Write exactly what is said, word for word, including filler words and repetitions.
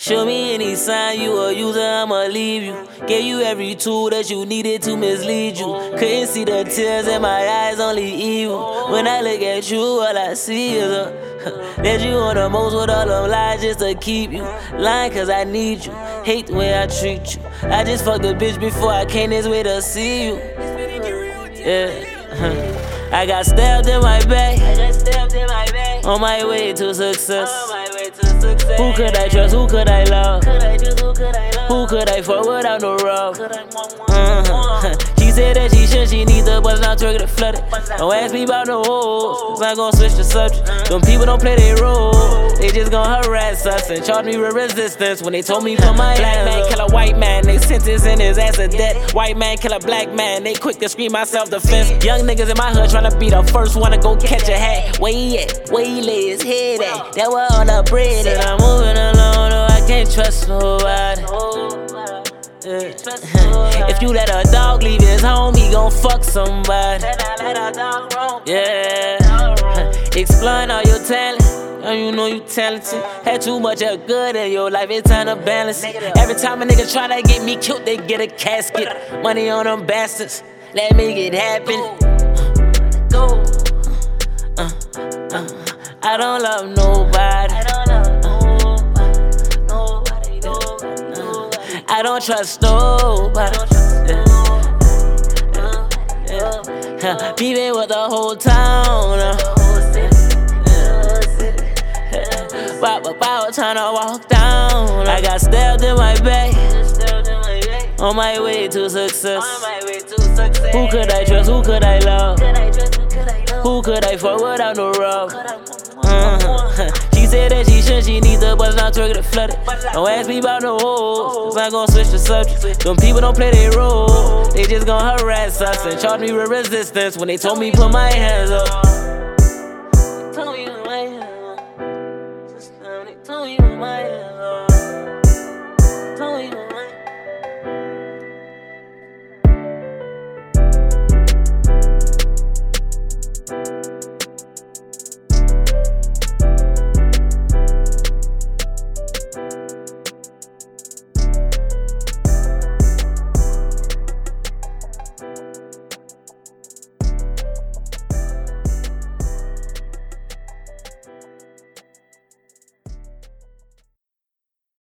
Show me any sign you a user, I'ma leave you. Gave you every tool that you needed to mislead you. Couldn't see the tears in my eyes, only evil. When I look at you, all I see is a that you on the most with all them lies just to keep you lying, cause I need you. Hate the way I treat you. I just fucked a bitch before I came this way to see you. Yeah. I got stabbed in my back. I got stabbed in my back. On my way to success. On my way to success. Who could I trust? Who could I love? Could I just, who could I love? Who could I fuck without no rub? Uh-huh. She said that she should, she need the buzz, now trigger to flood it. Don't ask me about no hoes, cause I'm gon' switch the subject. Them people don't play their role, they just gon' harass us and charge me with resistance when they told me put my black man kill a white man, they sentencing his ass to death. White man kill a black man, they quick to scream my self-defense. Young niggas in my hood tryna be the first one to go catch a hat. Where he at? Where he lay his head at? That where all the bread at. I'm moving alone, though I can't trust nobody. Yeah. If you let a dog leave his home, he gon' fuck somebody. Yeah. Exploring all your talent, and you know you talented. Had too much of good in your life, it's time to balance it. Every time a nigga try to get me killed, they get a casket. Money on them bastards, let me get it happen. Go. Uh, uh, I don't love nobody. I don't trust nobody. Yeah. Beefing with the whole town. Wow, wow, wow, time to walk down. I got stabbed in my back. On my way to success. Who could I trust? Who could I love? Who could I fuck without no rub? Uh-huh. She said that she should, she need the buzz, now trigger to flood it. Don't ask me about no hoes, cause I'm gon' switch the subject. Them people don't play their role, they just gon' harass us and charge me with resistance when they told me put my hands up.